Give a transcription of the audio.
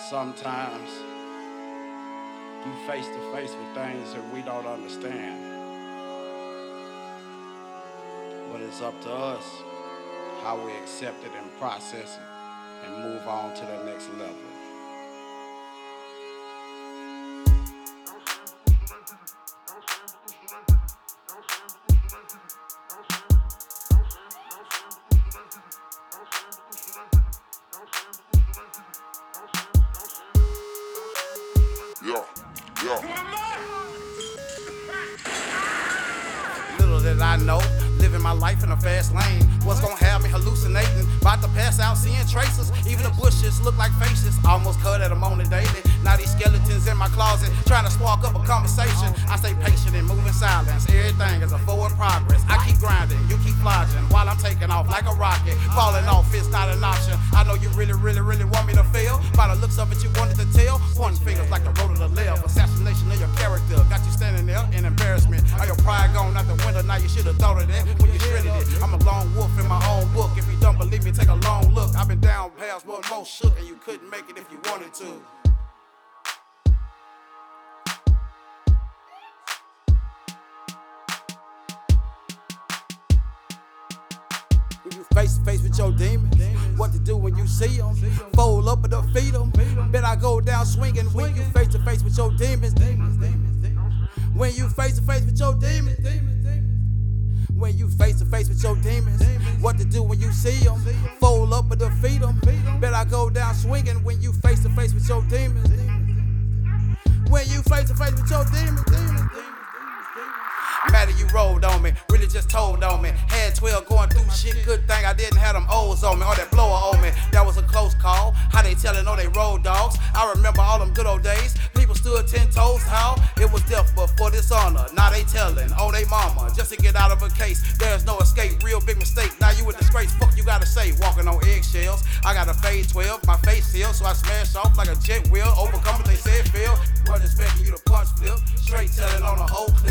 Sometimes you face to face with things that we don't understand. But it's up to us how we accept it and process it and move on to the next level. Yeah, yeah. Little did I know, living my life in a fast lane was gonna have me hallucinating, about to pass out seeing traces. Even the bushes look like faces, almost cut at them on the daily. Now these skeletons in my closet trying to spark up a conversation. I stay patient and move in silence, everything is a forward progress. I keep grinding, you keep flogging, while I'm taking off like a rocket. Falling off is not an option. I know you really want me to fail. By the looks of it you wanted to tell, pointing fingers like the road to the left. Assassination of your character, got you standing there in embarrassment. Are your pride gone out the window? Now you should have thought of that when you shredded it. I'm a lone wolf in my own book. If you don't believe me, take a long look. I've been down past what most shook, and you couldn't make it if you wanted to. When you face to face with your demons, what to do when you see them? Fold up and defeat them. Bet I go down swinging when you face to face with your demons. When you face to face with your demons. When you face to face with your demons, what to do when you see them? Fold up and defeat them. Bet I go down swinging when you face to face with your demons. When you face to face with your demons. Matter you rolled on me, really just told on me. Had 12 going through shit, good thing I didn't have them O's on me, or that blower on me. That was a close call, how they tellin' on they road dogs. I remember all them good old days, people stood 10 toes, how it was death but for dishonor. Now they tellin' on they mama, just to get out of a case. There's no escape, real big mistake, now you a disgrace. Fuck you gotta say, walking on eggshells. I got a fade 12, my face healed, so I smash off like a jet wheel. Overcome what they said fail, wasn't expecting you to punch flip. Straight tellin' on the whole clip.